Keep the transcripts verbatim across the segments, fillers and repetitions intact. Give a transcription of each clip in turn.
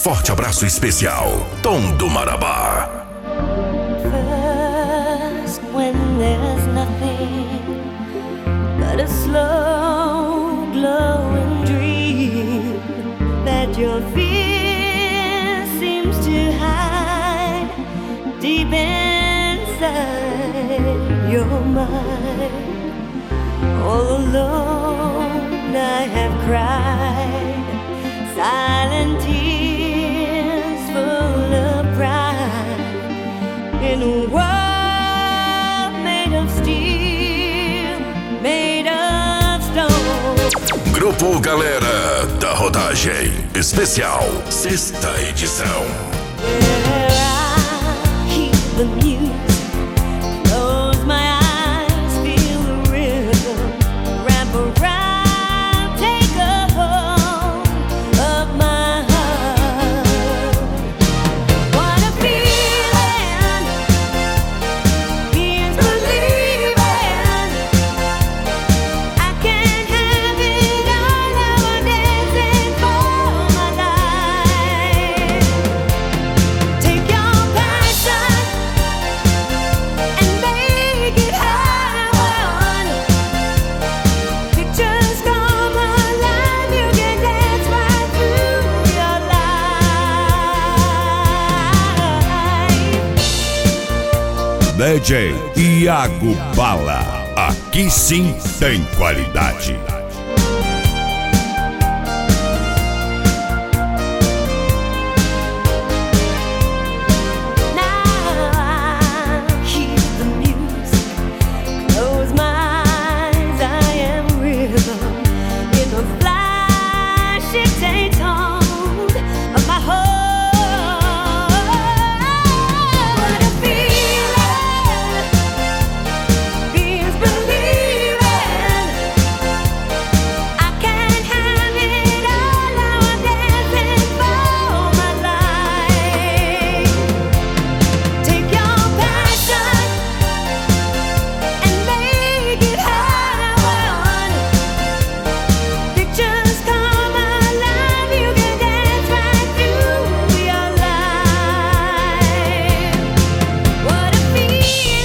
Forte abraço especial, Tom do Marabá. First, when there's nothing but a slow glowing dream that your fear seems to hide deep inside your mind. All alone I have cried silent tears full of pride in a world made of steel, made of stone. Grupo Galera da Rodagem Especial, sexta edição. Where I hear the music, close my eyes, feel the rhythm, wrap around, take a hold of my heart. What a feeling, is believing. I can't have it all, now I'm dancing for my life. Take your passion and make it happen. Pictures come alive, you can dance right through your life. D J Iago Bala. Aqui sim tem qualidade. Now I hear the music, close my eyes, I am rhythm in the flash, it takes hold of my heart. What a feeling, is believing. I can't have it all, now I'm dancing for my life. Take your passion and make it happen. Pictures come alive, you can dance right through your life. What a feeling.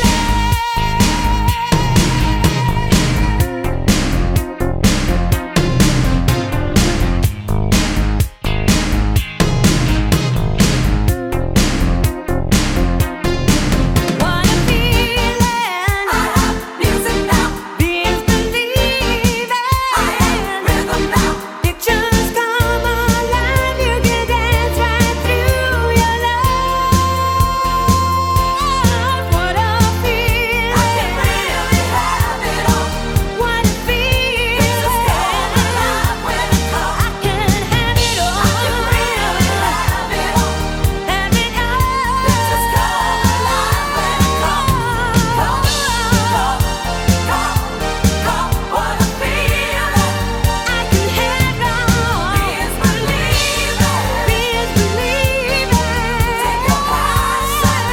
What a feeling. I have music now. Beings believing. I have rhythm now. Pictures come alive, you can dance right through your life. What a feeling. I can really have it all. What a feeling. Pictures come alive when it comes. I can have it all. I can really have it all. Have it all. Pictures come alive when it comes. Come, come, come, come. What a feeling. I can have it all. Beings believing. Beings believing. Take your passion.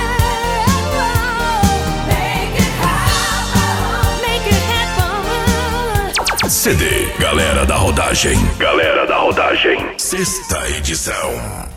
Make it happen. Make it happen. C D Galera da Rodagem. Galera da Rodagem, sexta edição.